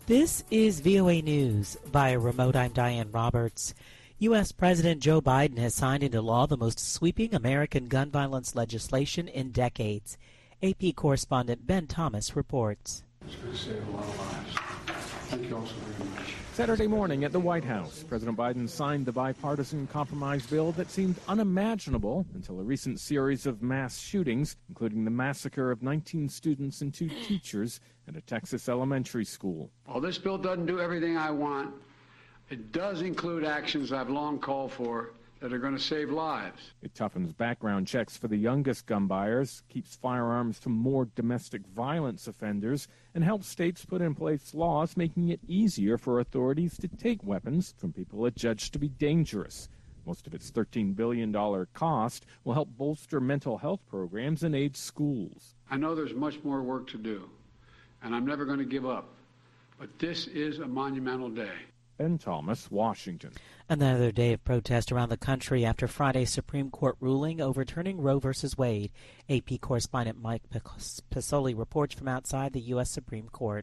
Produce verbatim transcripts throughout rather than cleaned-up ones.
This is V O A News. Via remote, I'm Diane Roberts. U S. President Joe Biden has signed into law the most sweeping American gun violence legislation in decades. A P correspondent Ben Thomas reports. It's going to save a lot of lives. Thank you all so very much. Saturday morning at the White House, President Biden signed the bipartisan compromise bill that seemed unimaginable until a recent series of mass shootings, including the massacre of nineteen students and two teachers at a Texas elementary school. While this bill doesn't do everything I want, it does include actions I've long called for that are going to save lives. It toughens background checks for the youngest gun buyers, keeps firearms from more domestic violence offenders, and helps states put in place laws making it easier for authorities to take weapons from people it judged to be dangerous. Most of its thirteen billion dollars cost will help bolster mental health programs and aid schools. I know there's much more work to do, and I'm never going to give up. But this is a monumental day. Ben Thomas, Washington. Another day of protest around the country after Friday's Supreme Court ruling overturning Roe v. Wade. A P correspondent Mike Pesoli reports from outside the U S. Supreme Court.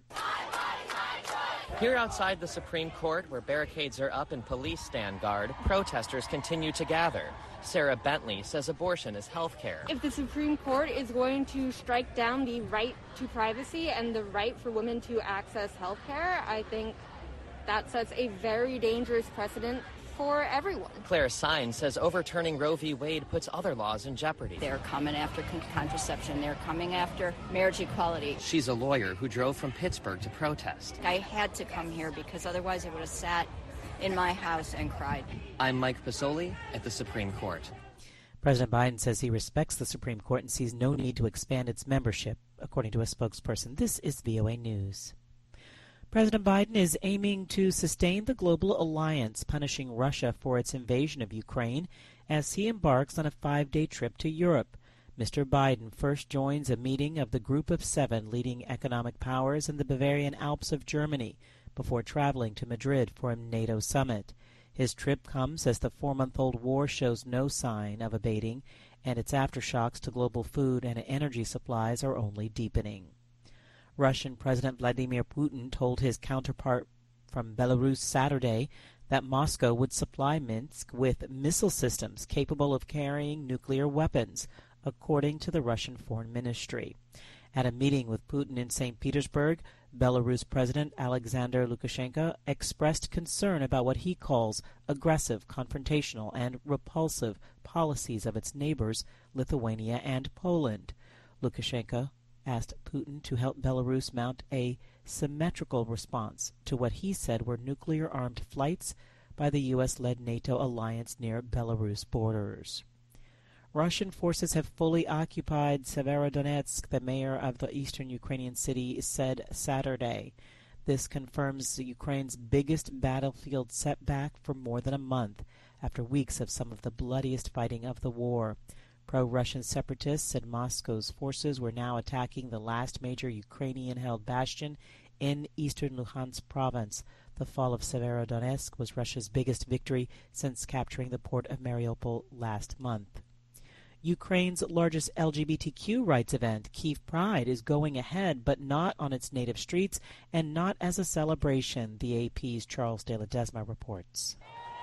Here outside the Supreme Court, where barricades are up and police stand guard, protesters continue to gather. Sarah Bentley says abortion is health care. If the Supreme Court is going to strike down the right to privacy and the right for women to access health care, I think that sets a very dangerous precedent for everyone. Claire Sines says overturning Roe v. Wade puts other laws in jeopardy. They're coming after con- contraception. They're coming after marriage equality. She's a lawyer who drove from Pittsburgh to protest. I had to come here because otherwise I would have sat in my house and cried. I'm Mike Pesoli at the Supreme Court. President Biden says he respects the Supreme Court and sees no need to expand its membership, according to a spokesperson. This is V O A News. President Biden is aiming to sustain the global alliance, punishing Russia for its invasion of Ukraine as he embarks on a five-day trip to Europe. Mister Biden first joins a meeting of the Group of Seven leading economic powers in the Bavarian Alps of Germany before traveling to Madrid for a NATO summit. His trip comes as the four-month-old war shows no sign of abating, and its aftershocks to global food and energy supplies are only deepening. Russian President Vladimir Putin told his counterpart from Belarus Saturday that Moscow would supply Minsk with missile systems capable of carrying nuclear weapons, according to the Russian Foreign Ministry. At a meeting with Putin in Saint Petersburg, Belarus President Alexander Lukashenko expressed concern about what he calls aggressive, confrontational, and repulsive policies of its neighbors, Lithuania and Poland. Lukashenko asked Putin to help Belarus mount a symmetrical response to what he said were nuclear-armed flights by the U S-led NATO alliance near Belarus borders. Russian forces have fully occupied Severodonetsk, the mayor of the eastern Ukrainian city said Saturday. This confirms Ukraine's biggest battlefield setback for more than a month, after weeks of some of the bloodiest fighting of the war. Pro-Russian separatists said Moscow's forces were now attacking the last major Ukrainian-held bastion in eastern Luhansk province. The fall of Severodonetsk was Russia's biggest victory since capturing the port of Mariupol last month. Ukraine's largest L G B T Q rights event, Kyiv Pride, is going ahead, but not on its native streets and not as a celebration, the A P's Charles de Ledesma reports.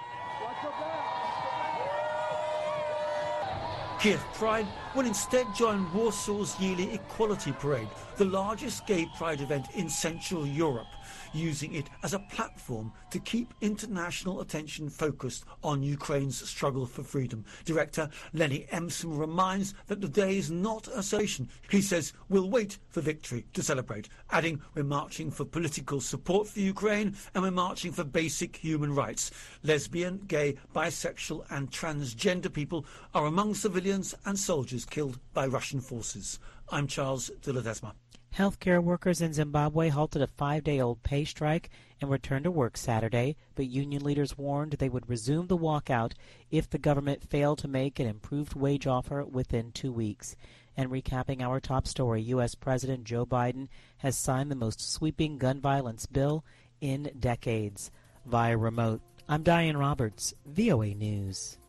Kyiv Pride will instead join Warsaw's yearly Equality Parade, the largest gay pride event in Central Europe, using it as a platform to keep international attention focused on Ukraine's struggle for freedom. Director Lenny Emson reminds that the day is not a celebration. He says, we'll wait for victory to celebrate, adding, we're marching for political support for Ukraine and we're marching for basic human rights. Lesbian, gay, bisexual and transgender people are among civilians and soldiers killed by Russian forces. I'm Charles de Ledesma. Healthcare workers in Zimbabwe halted a five-day-old pay strike and returned to work Saturday, but union leaders warned they would resume the walkout if the government failed to make an improved wage offer within two weeks. And recapping our top story, U S. President Joe Biden has signed the most sweeping gun violence bill in decades. Via remote, I'm Diane Roberts, V O A News.